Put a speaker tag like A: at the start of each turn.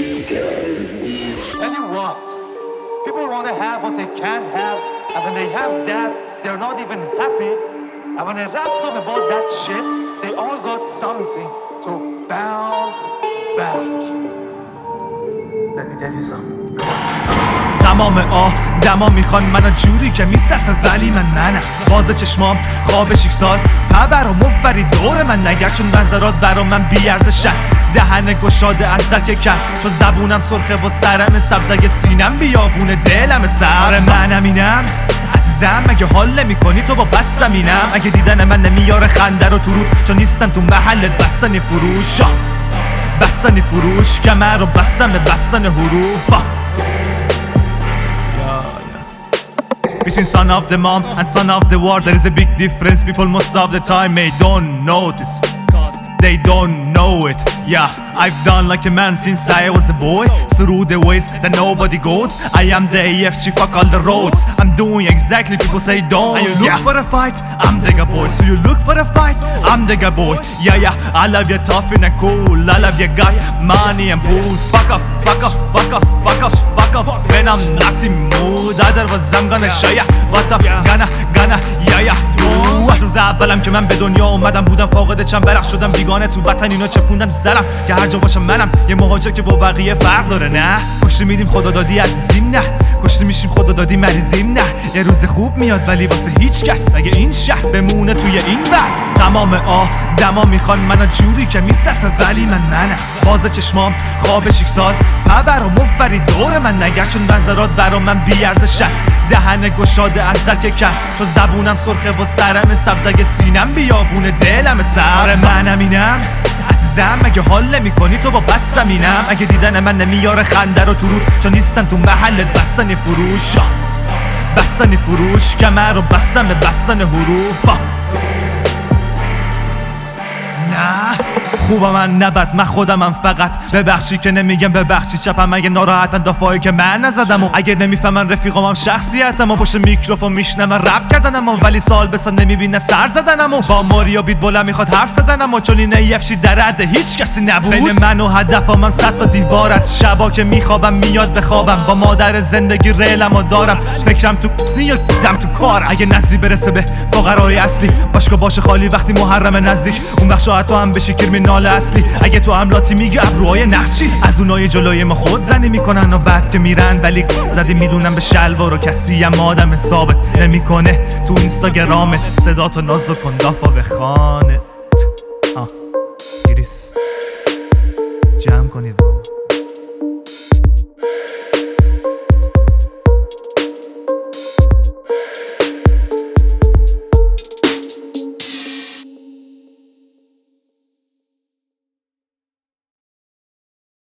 A: Tell you what, people want to have what they can't have, and when they have that, they're not even happy. And when I rap song about that shit, they all got something to bounce back. Let me tell you something.
B: تمام دما میخوان منو جوری که میصرفه ولی منم باز چشمام خواب 6 سال پبر و مفری دور من نگرد چون نظرات برا من بیارزشن دهن گشاده از درک کم چون زبونم سرخه و سرم سبزه سینم بیابون دلم سر منم اینم عزیزم اگه حال نمی کنی تو با بستم اینم اگه دیدن من نمیاره خنده رو تو رود چون نیستم تو محلت بستن فروش بستن فروش کمر رو بستم به بستن حروف Between son of the mom and son of the war there is a big difference. People most of the time may don't notice, they don't know it. Yeah, I've done like a man since I was a boy, through the ways that nobody goes. I am the AFG, fuck all the roads. I'm doing exactly people say don't. And you look for a fight, I'm the guy boy. So you look for a fight, I'm the guy boy. Yeah, I love you tough and cool. I love you got money and booze. Fuck off, fuck off, fuck off, fuck off, fuck off. When I'm not in mood, otherwise I'm gonna show ya what up, gonna, yeah. از روز اولم که من به دنیا اومدم بودم فاقد چنبرق شدم بیگانه تو وطن اینا چپوندم سرم که هر جا باشم منم یه مهاجر که با بقیه فرق داره نه کشتی میدیم خدا دادی عزیزیم نه کشتی میشیم خدا دادی مریضیم نه یه روز خوب میاد ولی واسه هیچ کس اگه این شهر بمونه توی این وضع تمام دما میخوان منو جوری که میصرفه ولی منم باز چشمام خواب 6 سال پبر و مفری دور من نگرد چون نظرات برا من بیارزشن دهن گشاده از درک کم چون زبونم سرخه و سرم سبزه سینم بیابون دلم سر منم اینم عزیزم اگه حال نمی کنی تو با بستم اینم اگه دیدن من نمیاره خنده رو تو رود چون نیستم تو محلت بستن فروش بستن فروش کمر رو بستم به بستن حروف نه خوبم من نبد من خودمم فقط ببخشی که نمیگم ببخشی چپم اگه ناراحتن دفاعی که من نزدم و اگه نمیفهمن رفیقامم شخصیتم و پشت میکروفون میشنم رپ کردنم و ولی سال بسا نمیبینه سر زدنم و با ماریا بیت بلند میخواد حرف زدنم و چون این ایفشی در حد هیچ کسی نبود بین من و هدفم من 100 تا دیوار از شبا که میخوابم میاد بخوابم با مادر زندگی ریلم و دارم فکرم تو یا دم تو کارم اگه نظری برسه به فقرای اصلی باشگاه باشه خالی وقتی محرم نزدیک اون وقت شاید تو هم بشی کرمینال اصلی اگه تو املاتی میگی ابروهای نقشی از اونای جلوی ما خود زنی میکنن و بعد که میرن ولی زدی میدونم به شلوار و کسی هم آدم ثابت نمیکنه تو اینستاگرامت صدا تو نازو کن دافا به خانت ایریس جمع کنید